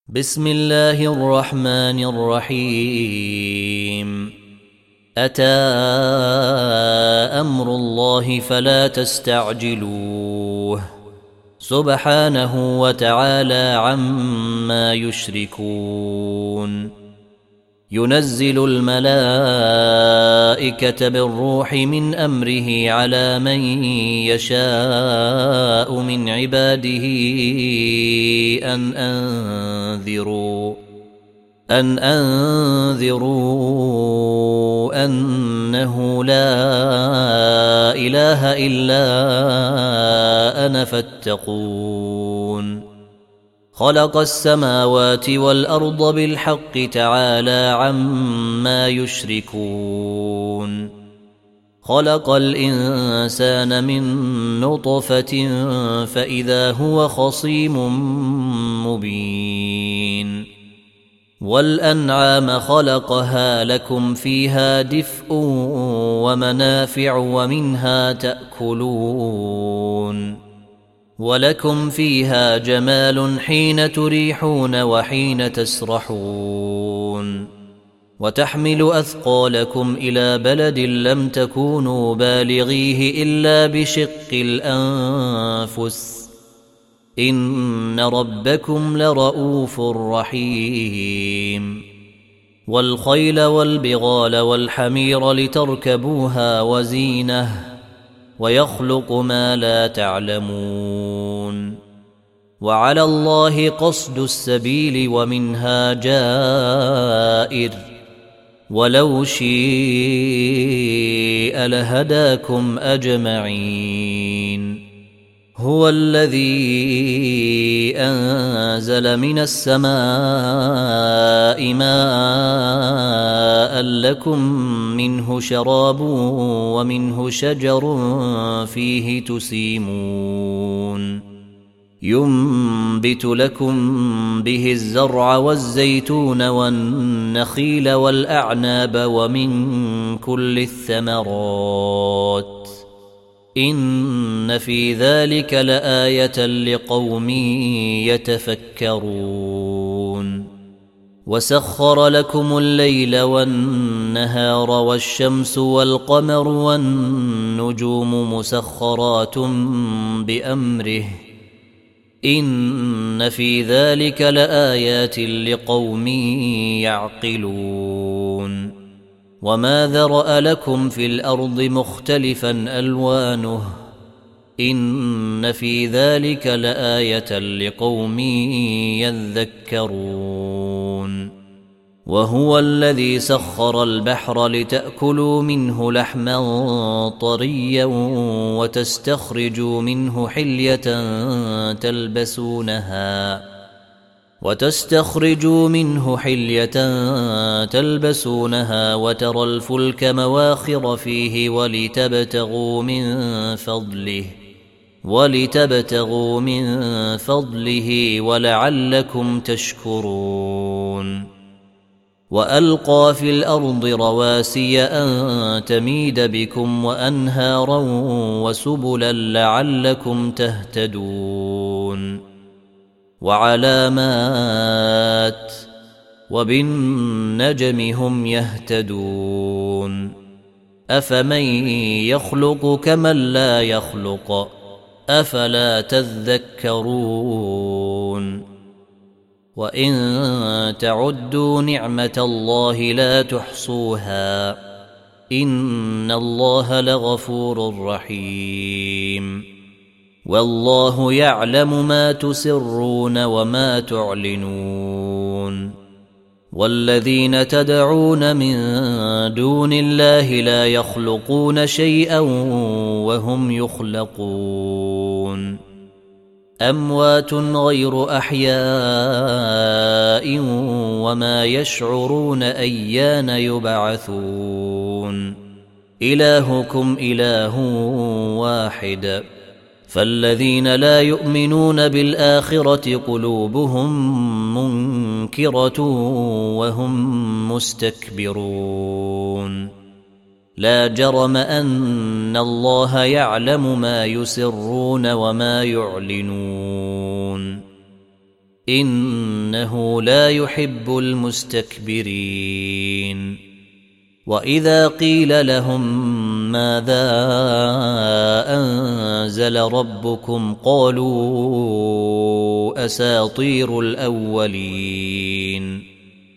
بسم الله الرحمن الرحيم. أتى أمر الله فلا تستعجلوه سبحانه وتعالى عما يشركون. ينزل الملائكة بالروح من أمره على من يشاء من عباده أن أنذروا أنه لا إله إلا أنا فاتقون. خلق السماوات والأرض بالحق تعالى عما يشركون. خلق الإنسان من نطفة فإذا هو خصيم مبين. والأنعام خلقها لكم فيها دفء ومنافع ومنها تأكلون. ولكم فيها جمال حين تريحون وحين تسرحون. وتحمل أثقالكم إلى بلد لم تكونوا بالغيه إلا بشق الأنفس إن ربكم لرؤوف رحيم. والخيل والبغال والحمير لتركبوها وزينه ويخلق ما لا تعلمون. وعلى الله قصد السبيل ومنها جائر ولو شيء لهداكم أجمعين. هو الذي أنزل من السماء ماء لكم منه شراب ومنه شجر فيه تسيمون. ينبت لكم به الزرع والزيتون والنخيل والأعناب ومن كل الثمرات إن في ذلك لآية لقوم يتفكرون. وسخر لكم الليل والنهار والشمس والقمر والنجوم مسخرات بأمره إن في ذلك لآيات لقوم يعقلون. وما ذرأ لكم في الأرض مختلفا ألوانه إن في ذلك لآية لقوم يذكرون. وهو الذي سخر البحر لتأكلوا منه لحما طريا وتستخرجوا منه حلية تلبسونها وترى الفلك مواخر فيه ولتبتغوا من فضله ولعلكم تشكرون. وألقى في الأرض رواسي أن تميد بكم وأنهارا وسبلا لعلكم تهتدون. وعلامات وبالنجم هم يهتدون. أفمن يخلق كمن لا يخلق أفلا تذكرون. وإن تعدوا نعمة الله لا تحصوها إن الله لغفور رحيم. والله يعلم ما تسرون وما تعلنون. والذين تدعون من دون الله لا يخلقون شيئا وهم يخلقون. أموات غير أحياء وما يشعرون أيان يبعثون. إلهكم إله واحد فالذين لا يؤمنون بالآخرة قلوبهم منكرة وهم مستكبرون. لا جرم أن الله يعلم ما يسرون وما يعلنون. إنه لا يحب المستكبرين. وإذا قيل لهم ماذا أنزل ربكم قالوا أساطير الأولين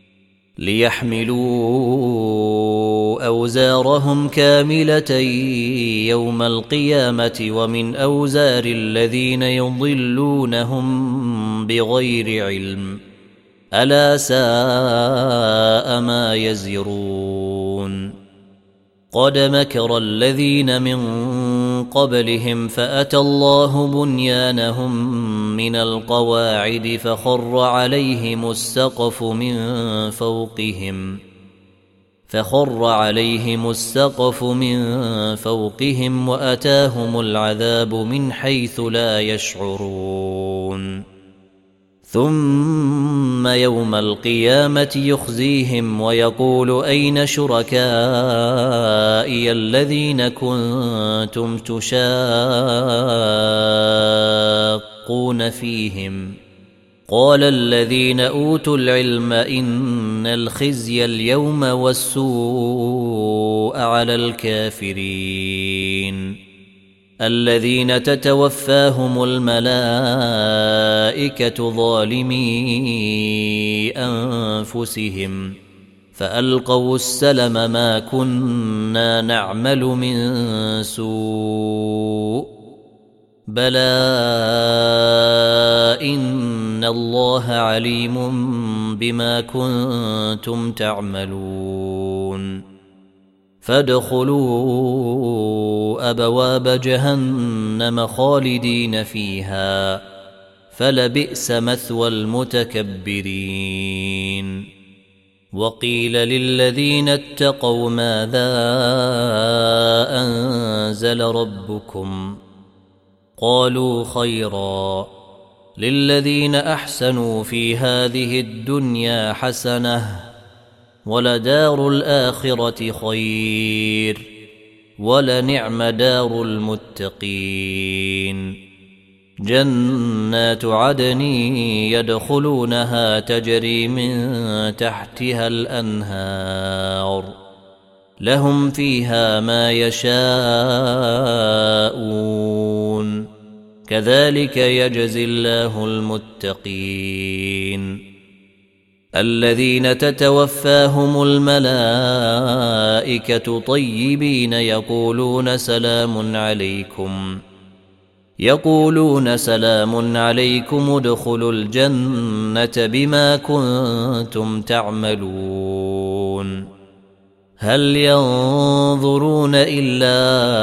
ليحملوا أوزارهم كاملة يوم القيامة ومن أوزار الذين يضلونهم بغير علم ألا ساء ما يزرون. قد مكر الذين من قبلهم فأتى الله بنيانهم من القواعد فخر عليهم السقف من فوقهم وأتاهم العذاب من حيث لا يشعرون. ثم يوم القيامة يخزيهم ويقول أين شركائي الذين كنتم تشاقون فيهم قال الذين أوتوا العلم إن الخزي اليوم والسوء على الكافرين الذين تتوفاهم الملائكة ظالمي أنفسهم فألقوا السلم ما كنا نعمل من سوء بلى إن الله عليم بما كنتم تعملون. فادخلوا أبواب جهنم خالدين فيها فلبئس مثوى المتكبرين. وقيل للذين اتقوا ماذا أنزل ربكم قالوا خيرا للذين أحسنوا في هذه الدنيا حسنة ولدار الآخرة خير ولنعم دار المتقين. جنات عدن يدخلونها تجري من تحتها الأنهار لهم فيها ما يشاءون كذلك يجزي الله المتقين. الذين تتوفاهم الملائكة طيبين يقولون سلام عليكم ادخلوا الجنة بما كنتم تعملون. هل ينظرون إلا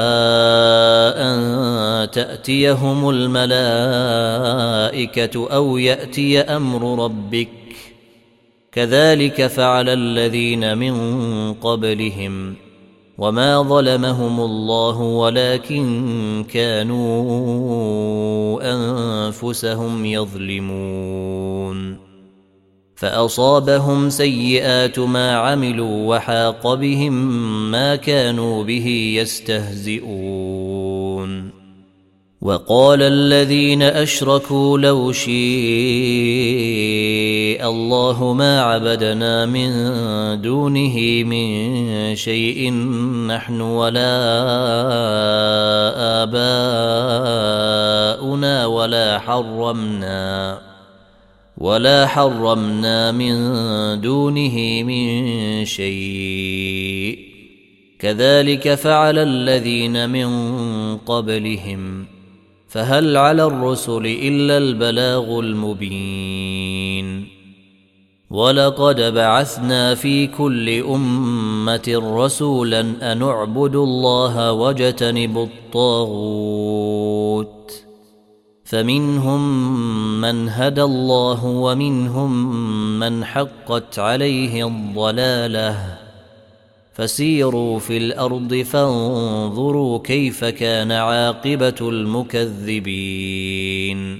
أن تأتيهم الملائكة أو يأتي أمر ربك كذلك فعل الذين من قبلهم وما ظلمهم الله ولكن كانوا أنفسهم يظلمون. فأصابهم سيئات ما عملوا وحاق بهم ما كانوا به يستهزئون. وقال الذين أشركوا لو شيء الله ما عبدنا من دونه من شيء نحن ولا آباؤنا ولا حرمنا من دونه من شيء كذلك فعل الذين من قبلهم فهل على الرسل إلا البلاغ المبين. ولقد بعثنا في كل أمة رسولا أن اعبدوا الله واجتنبوا الطاغوت فمنهم من هدى الله ومنهم من حقت عليه الضلالة فسيروا في الأرض فانظروا كيف كان عاقبة المكذبين.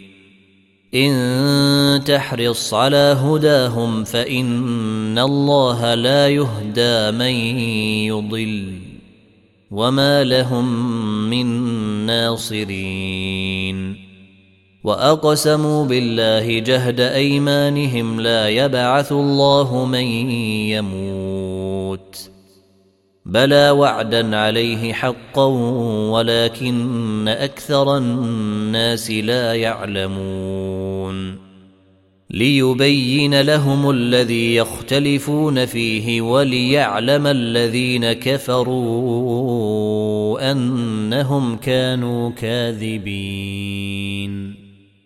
إن تحرص على هداهم فإن الله لا يهدى من يضل وما لهم من ناصرين. وأقسموا بالله جهد أيمانهم لا يبعث الله من يموت بلى وعدا عليه حقا ولكن أكثر الناس لا يعلمون ليبين لهم الذي يختلفون فيه وليعلم الذين كفروا أنهم كانوا كاذبين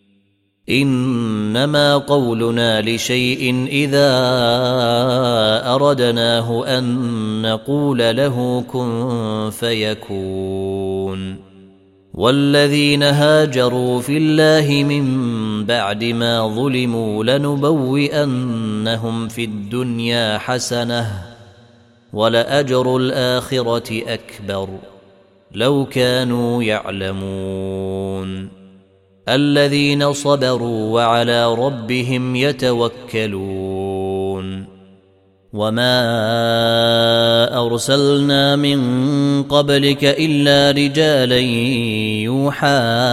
إنما قولنا لشيء إذا أردناه أن نقول له كن فيكون والذين هاجروا في الله من بعد ما ظلموا لنبوئنهم في الدنيا حسنة ولأجر الآخرة أكبر لو كانوا يعلمون الذين صبروا وعلى ربهم يتوكلون وما أرسلنا من قبلك إلا رجالا يوحى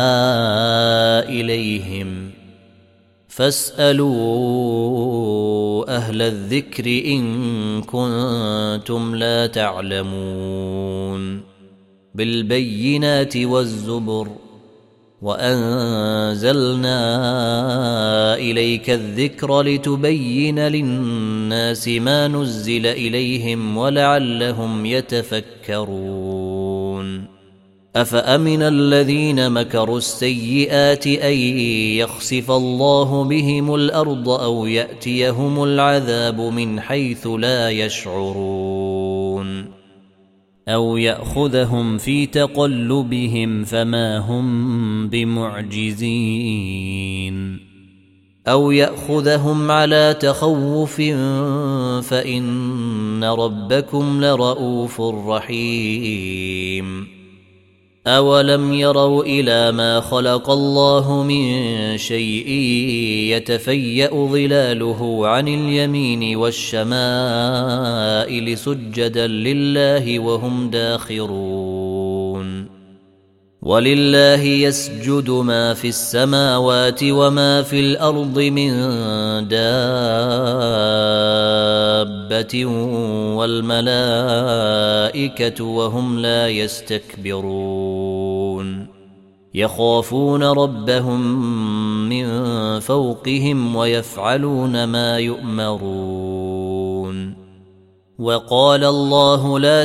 إليهم فاسألوا أهل الذكر إن كنتم لا تعلمون بالبينات والزبر وأنزلنا إليك الذكر لتبين للناس ما نزل إليهم ولعلهم يتفكرون أفأمن الذين مكروا السيئات أن يخسف الله بهم الأرض أو يأتيهم العذاب من حيث لا يشعرون أو يأخذهم في تقلبهم فما هم بمعجزين أو يأخذهم على تخوف فإن ربكم لرؤوف رحيم أولم يروا إلى ما خلق الله من شيء يتفيأ ظلاله عن اليمين والشمائل سجدا لله وهم داخرون ولله يسجد ما في السماوات وما في الأرض من دابة والملائكة وهم لا يستكبرون يخافون ربهم من فوقهم ويفعلون ما يؤمرون وقال الله لا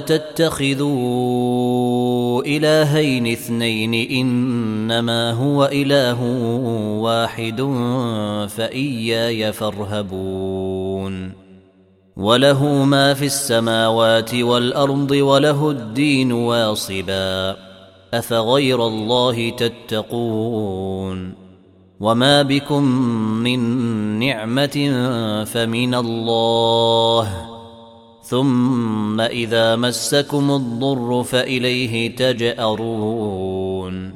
تتخذوا إلهين اثنين إنما هو إله واحد فإياي فارهبون وله ما في السماوات والأرض وله الدين واصبا أفغير الله تتقون وما بكم من نعمة فمن الله ثم إذا مسكم الضر فإليه تجأرون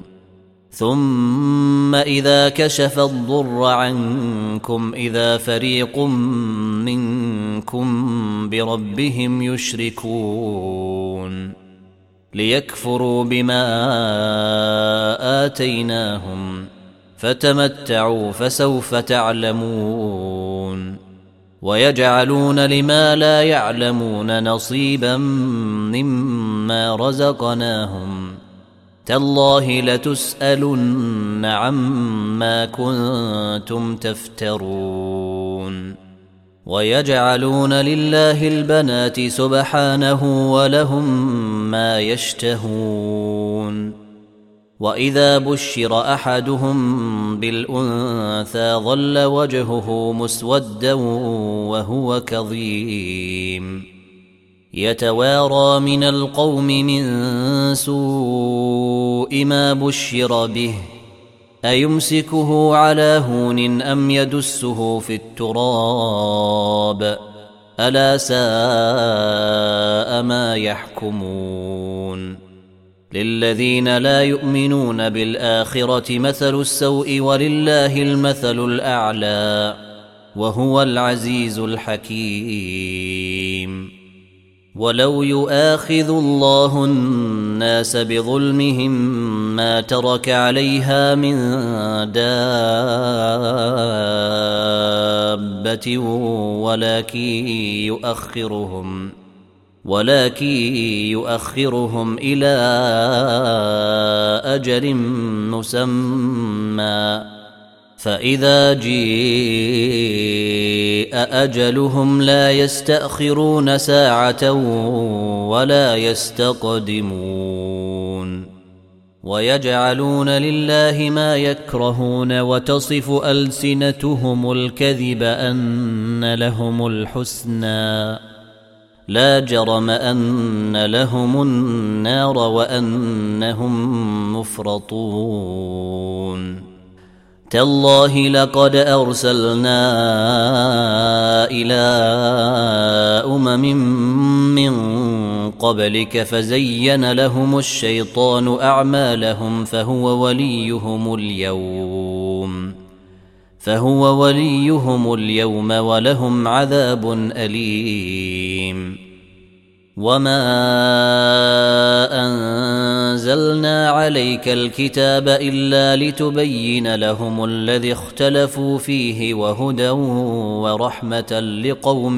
ثم إذا كشف الضر عنكم إذا فريق منكم بربهم يشركون ليكفروا بما آتيناهم فتمتعوا فسوف تعلمون ويجعلون لما لا يعلمون نصيبا مما رزقناهم تالله لتسألن عما كنتم تفترون ويجعلون لله البنات سبحانه ولهم ما يشتهون وإذا بشر أحدهم بالأنثى ظل وجهه مسودا وهو كظيم يتوارى من القوم من سوء ما بشر به أيمسكه على هون أم يدسه في التراب ألا ساء ما يحكمون للذين لا يؤمنون بالآخرة مثل السوء ولله المثل الأعلى وهو العزيز الحكيم ولو يؤاخذ الله الناس بظلمهم ما ترك عليها من دابة ولكن يؤخرهم إلى أجل مسمى فإذا جيء أجلهم لا يستأخرون ساعة ولا يستقدمون ويجعلون لله ما يكرهون وتصف ألسنتهم الكذب أن لهم الحسنى لا جرم أن لهم النار وأنهم مفرطون تالله لقد أرسلنا إلى من قبلك فزين لهم الشيطان أعمالهم فهو وليهم اليوم ولهم عذاب أليم وما أنزلنا عليك الكتاب إلا لتبين لهم الذي اختلفوا فيه وهدى ورحمة لقوم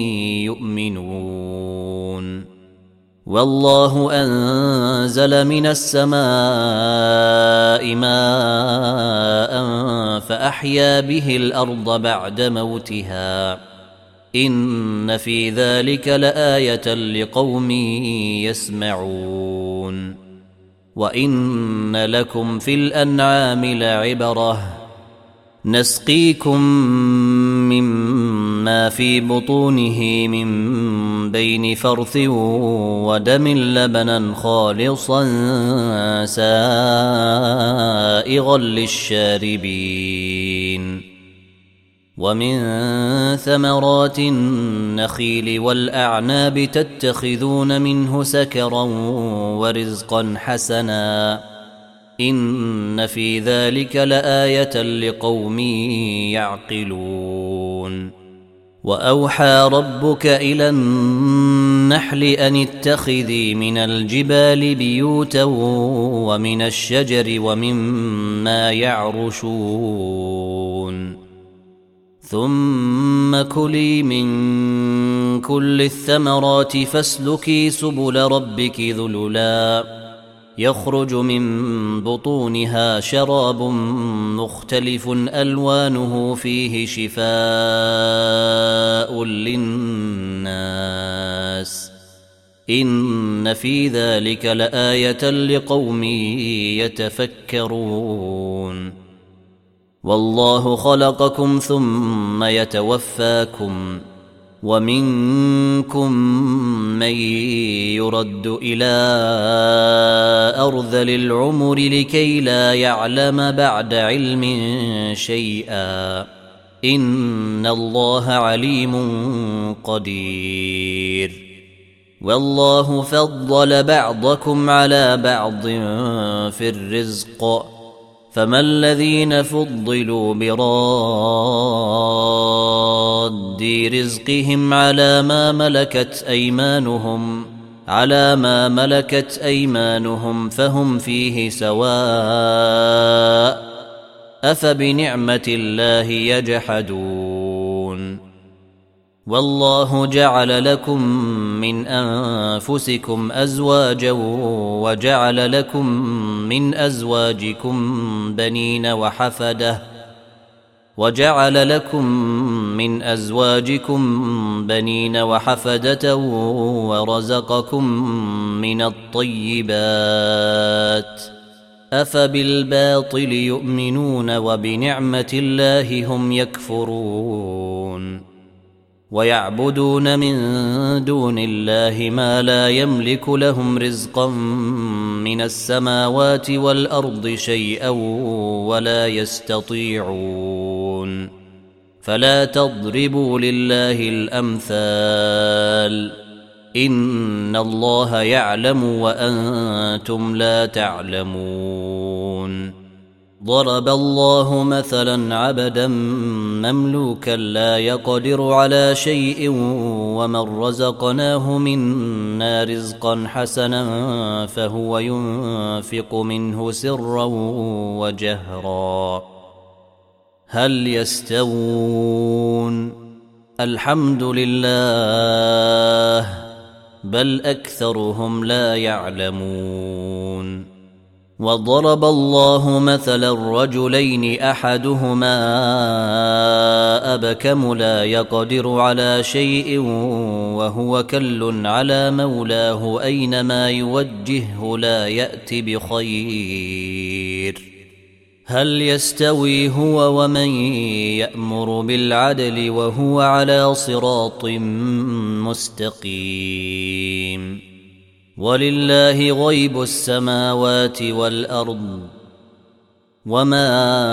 يؤمنون والله أنزل من السماء ماء فأحيا به الأرض بعد موتها إن في ذلك لآية لقوم يسمعون وإن لكم في الأنعام لعبرة نسقيكم مما في بطونه من بين فرث ودم لبنا خالصا سائغا للشاربين ومن ثمرات النخيل والأعناب تتخذون منه سكرا ورزقا حسنا إن في ذلك لآية لقوم يعقلون وأوحى ربك إلى النحل أن اتخذي من الجبال بيوتا ومن الشجر ومما يعرشون ثم كلي من كل الثمرات فاسلكي سبل ربك ذللا يخرج من بطونها شراب مختلف ألوانه فيه شفاء للناس إن في ذلك لآية لقوم يتفكرون والله خلقكم ثم يتوفاكم ومنكم من يرد إلى أرذل العمر لكي لا يعلم بعد علم شيئا إن الله عليم قدير والله فضل بعضكم على بعض في الرزق فما الذين فضلوا براد رزقهم على ما ملكت أيمانهم فهم فيه سواء أفبنعمة الله يجحدون والله جعل لكم من أنفسكم أزواجا وجعل لكم من أزواجكم بنين وحفدة ورزقكم من الطيبات أفبالباطل يؤمنون وبنعمة الله هم يكفرون ويعبدون من دون الله ما لا يملك لهم رزقا من السماوات والأرض شيئا ولا يستطيعون فلا تضربوا لله الأمثال إن الله يعلم وأنتم لا تعلمون ضرب الله مثلا عبدا مملوكا لا يقدر على شيء ومن رزقناه منا رزقا حسنا فهو ينفق منه سرا وجهرا هل يستوون؟ الحمد لله بل أكثرهم لا يعلمون. وضرب الله مثلا رجلين أحدهما أبكم لا يقدر على شيء وهو كل على مولاه أينما يوجهه لا يأت بخير هل يستوي هو ومن يأمر بالعدل وهو على صراط مستقيم؟ ولله غيب السماوات والأرض وما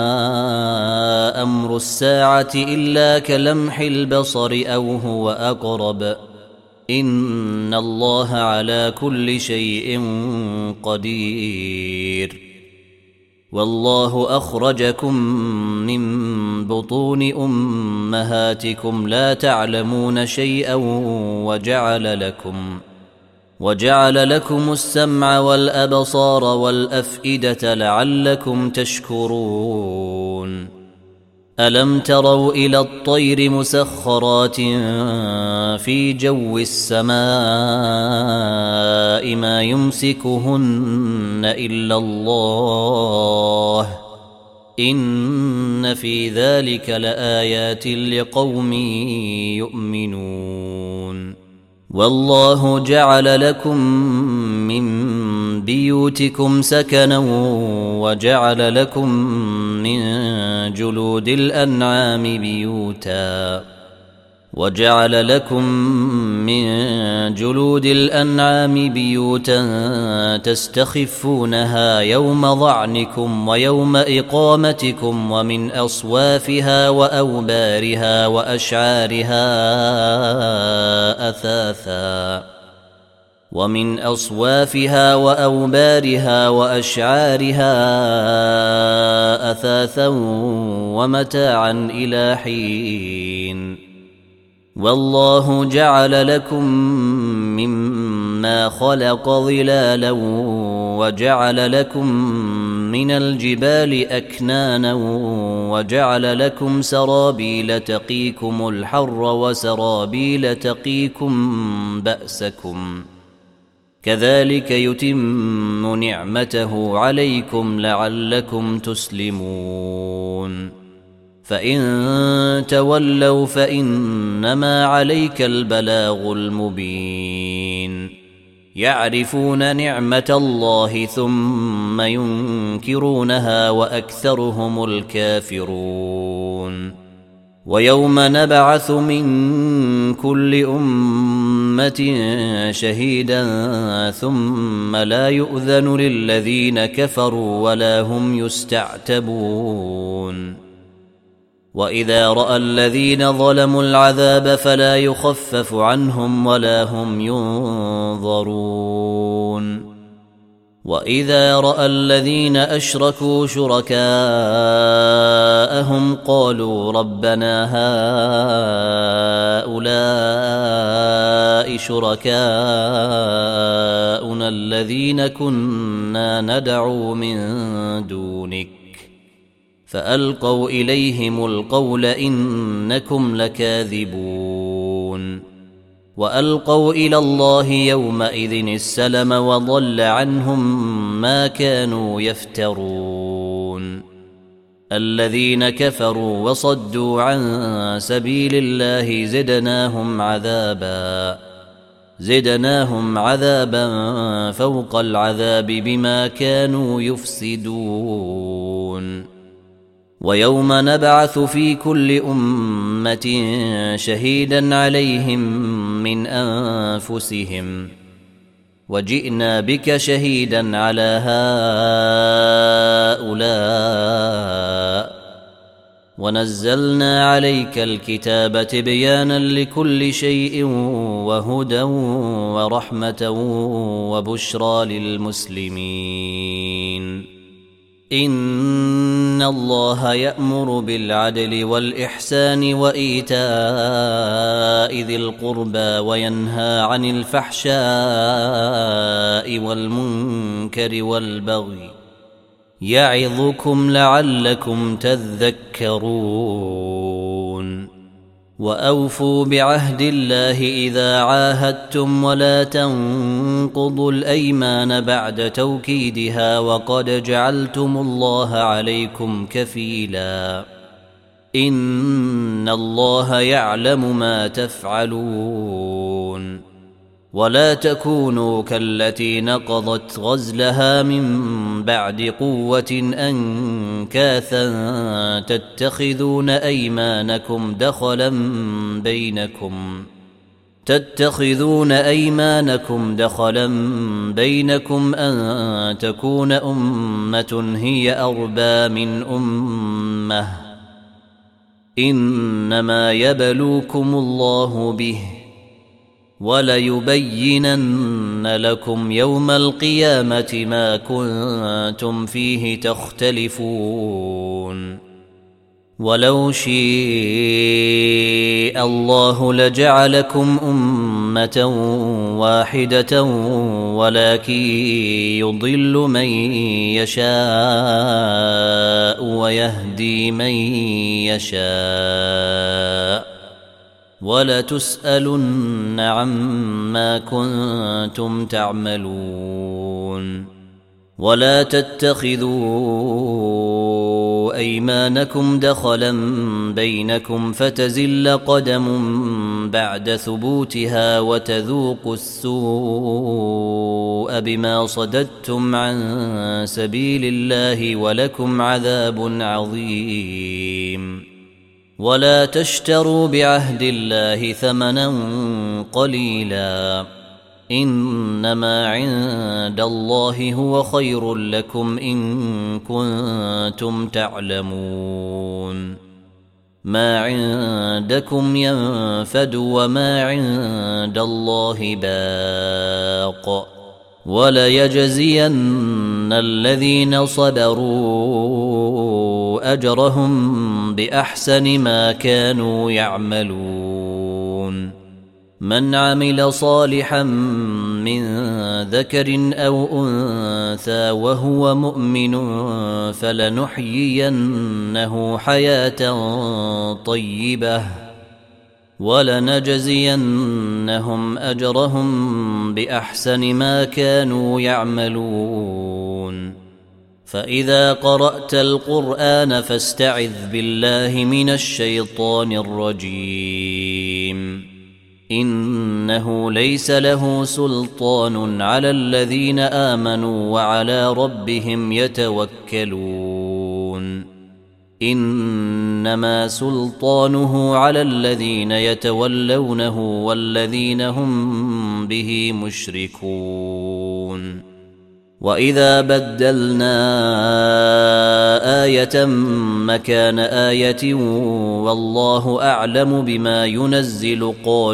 أمر الساعة إلا كلمح البصر أو هو أقرب إن الله على كل شيء قدير. والله أخرجكم من بطون أمهاتكم لا تعلمون شيئا وجعل لكم السمع والأبصار والأفئدة لعلكم تشكرون. ألم تروا إلى الطير مسخرات في جو السماء ما يمسكهن إلا الله إن في ذلك لآيات لقوم يؤمنون. والله جعل لكم من بيوتكم سكنا وجعل لكم من جلود الأنعام بيوتا تستخفونها يوم ظعنكم ويوم إقامتكم ومن أصوافها وأوبارها وأشعارها أثاثا ومتاعا إلى حين. والله جعل لكم مما خلق ظلالا وجعل لكم من الجبال أكنانا وجعل لكم سرابيل تقيكم الحر وسرابيل تقيكم بأسكم كذلك يتم نعمته عليكم لعلكم تسلمون. فإن تولوا فإنما عليك البلاغ المبين. يعرفون نعمة الله ثم ينكرونها وأكثرهم الكافرون. ويوم نبعث من كل أمة شهيدا ثم لا يؤذن للذين كفروا ولا هم يستعتبون. وإذا رأى الذين ظلموا العذاب فلا يخفف عنهم ولا هم ينظرون. وإذا رأى الذين أشركوا شركاءهم قالوا ربنا هؤلاء شركاؤنا الذين كنا ندعو من دونك فألقوا إليهم القول إنكم لكاذبون. وألقوا إلى الله يومئذ السلم وضل عنهم ما كانوا يفترون. الذين كفروا وصدوا عن سبيل الله زدناهم عذابا فوق العذاب بما كانوا يفسدون. ويوم نبعث في كل أمة شهيدا عليهم من أنفسهم وجئنا بك شهيدا على هؤلاء ونزلنا عليك الكتاب تبيانا لكل شيء وهدى ورحمة وبشرى للمسلمين. إن إن الله يأمر بالعدل والإحسان وإيتاء ذي القربى وينهى عن الفحشاء والمنكر والبغي يعظكم لعلكم تذكرون وأوفوا بعهد الله إذا عاهدتم ولا تنقضوا الأيمان بعد توكيدها وقد جعلتم الله عليكم كفيلا إن الله يعلم ما تفعلون ولا تكونوا كالتي نقضت غزلها من بعد قوة أنكاثا تتخذون أيمانكم دخلا بينكم أن تكون أمة هي أربى من أمة إنما يبلوكم الله به وليبينن لكم يوم القيامة ما كنتم فيه تختلفون ولو شاء الله لجعلكم أمة واحدة ولكن يضل من يشاء ويهدي من يشاء ولتسألن عما كنتم تعملون ولا تتخذوا أيمانكم دخلا بينكم فتزل قدم بعد ثبوتها وتذوقوا السوء بما صددتم عن سبيل الله ولكم عذاب عظيم ولا تشتروا بعهد الله ثمنا قليلا إنما عند الله هو خير لكم إن كنتم تعلمون ما عندكم ينفد وما عند الله باق وليجزين الذين صبروا أجرهم بأحسن ما كانوا يعملون من عمل صالحا من ذكر أو أنثى وهو مؤمن فلنحيينه حياة طيبة ولنجزينهم أجرهم بأحسن ما كانوا يعملون فإذا قرأت القرآن فاستعذ بالله من الشيطان الرجيم إنه ليس له سلطان على الذين آمنوا وعلى ربهم يتوكلون إنما سلطانه على الذين يتولونه والذين هم به مشركون وإذا بدلنا آية مكان آية والله أعلم بما ينزل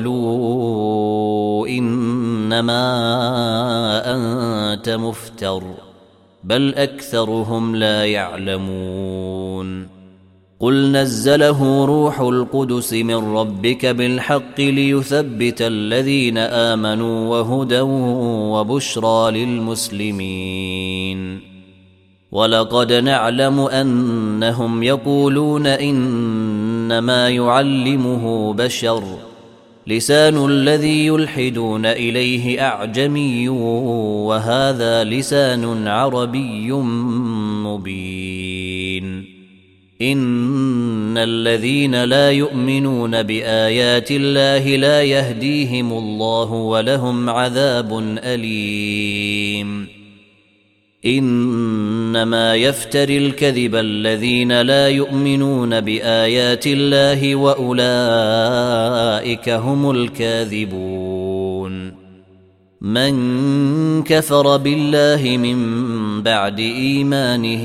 قالوا إنما أنت مفتر بل أكثرهم لا يعلمون قل نزله روح القدس من ربك بالحق ليثبت الذين آمنوا وهدى وبشرى للمسلمين ولقد نعلم أنهم يقولون إنما يعلمه بشر لسان الذي يلحدون إليه أعجمي وهذا لسان عربي مبين إن الذين لا يؤمنون بآيات الله لا يهديهم الله ولهم عذاب أليم إنما يفتري الكذب الذين لا يؤمنون بآيات الله وأولئك هم الكاذبون من كفر بالله من بعد إيمانه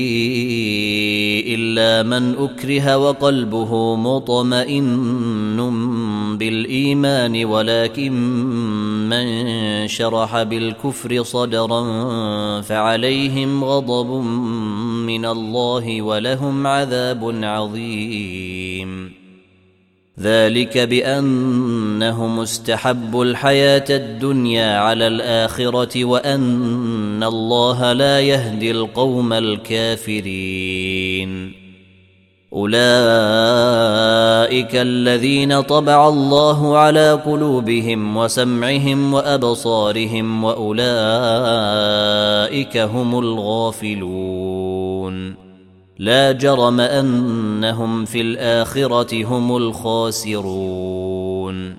إلا من أكره وقلبه مطمئن بالإيمان ولكن من شرح بالكفر صدرا فعليهم غضب من الله ولهم عذاب عظيم. ذلك بأنهم استحبوا الحياة الدنيا على الآخرة وأن الله لا يهدي القوم الكافرين. أولئك الذين طبع الله على قلوبهم وسمعهم وأبصارهم وأولئك هم الغافلون. لا جرم أنهم في الآخرة هم الخاسرون.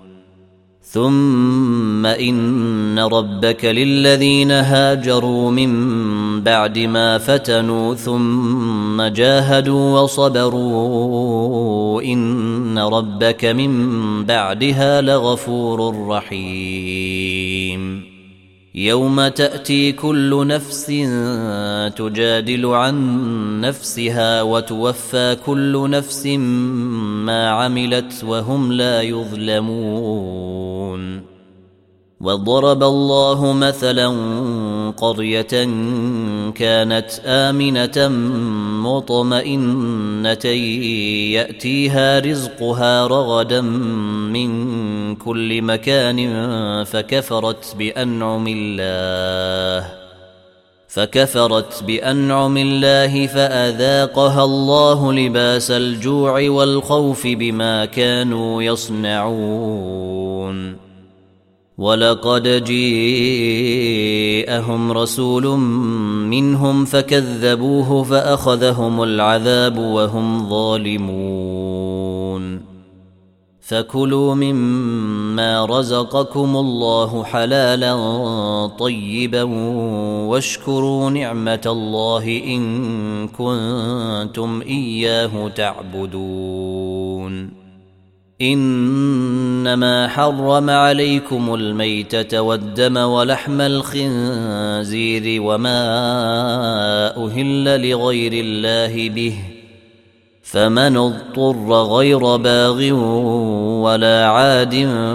ثم إن ربك للذين هاجروا من بعد ما فتنوا ثم جاهدوا وصبروا إن ربك من بعدها لغفور رحيم. يوم تأتي كل نفس تجادل عن نفسها وتوفى كل نفس ما عملت وهم لا يظلمون. وضرب الله مثلا قرية كانت آمنة مطمئنة يأتيها رزقها رغدا من كل مكان فكفرت بأنعم الله فأذاقها الله لباس الجوع والخوف بما كانوا يصنعون. ولقد جاءهم رسول منهم فكذبوه فأخذهم العذاب وهم ظالمون. فكلوا مما رزقكم الله حلالا طيبا واشكروا نعمة الله إن كنتم إياه تعبدون. إنما حرم عليكم الميتة والدم ولحم الخنزير وما أهل لغير الله به فمن اضطر غير باغ ولا عاد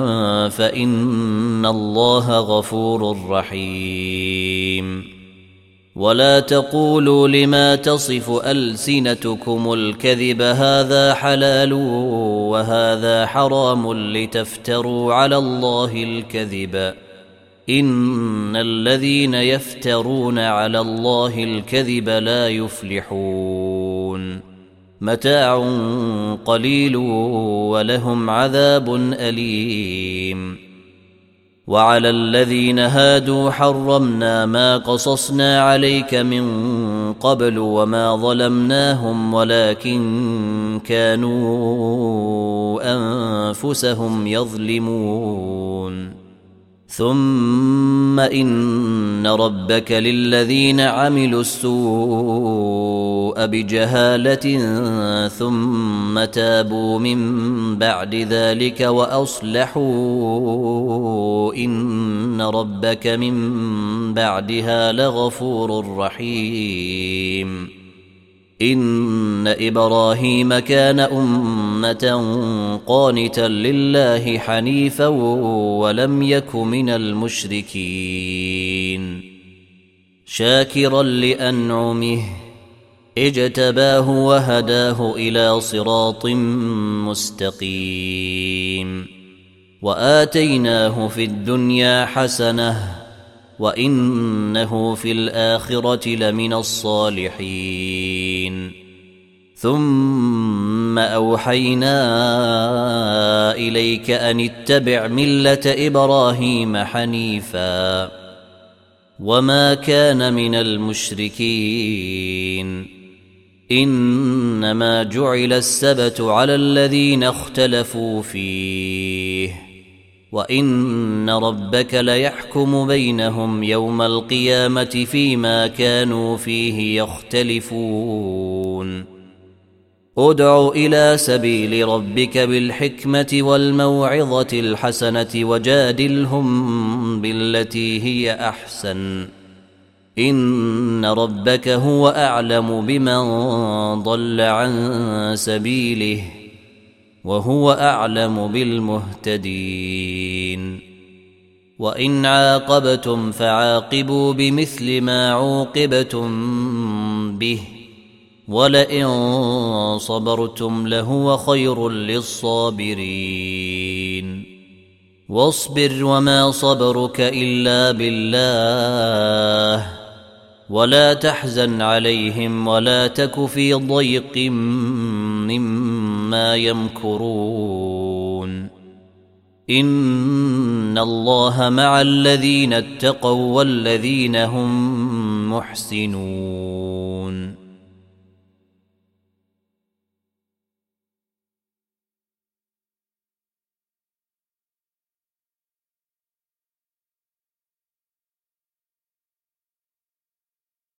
فإن الله غفور رحيم. ولا تقولوا لما تصف ألسنتكم الكذب هذا حلال وهذا حرام لتفتروا على الله الكذب إن الذين يفترون على الله الكذب لا يفلحون. متاع قليل ولهم عذاب أليم. وعلى الذين هادوا حرمنا ما قصصنا عليك من قبل وما ظلمناهم ولكن كانوا أنفسهم يظلمون. ثم إن ربك للذين عملوا السوء بجهالة ثم تابوا من بعد ذلك وأصلحوا إن ربك من بعدها لغفور رحيم. إن إبراهيم كان أمة قانتا لله حنيفا ولم يك من المشركين شاكرا لأنعمه اجتباه وهداه إلى صراط مستقيم. وآتيناه في الدنيا حسنة وإنه في الآخرة لمن الصالحين. ثم أوحينا إليك أن اتبع ملة إبراهيم حنيفا وما كان من المشركين. إنما جعل السبت على الذين اختلفوا فيه وإن ربك ليحكم بينهم يوم القيامة فيما كانوا فيه يختلفون. ادع إلى سبيل ربك بالحكمة والموعظة الحسنة وجادلهم بالتي هي أحسن إن ربك هو أعلم بمن ضل عن سبيله وهو أعلم بالمهتدين. وإن عاقبتم فعاقبوا بمثل ما عوقبتم به ولئن صبرتم لهو خير للصابرين واصبر وما صبرك إلا بالله ولا تحزن عليهم ولا تك في ضيق مما يمكرون إن الله مع الذين اتقوا والذين هم محسنون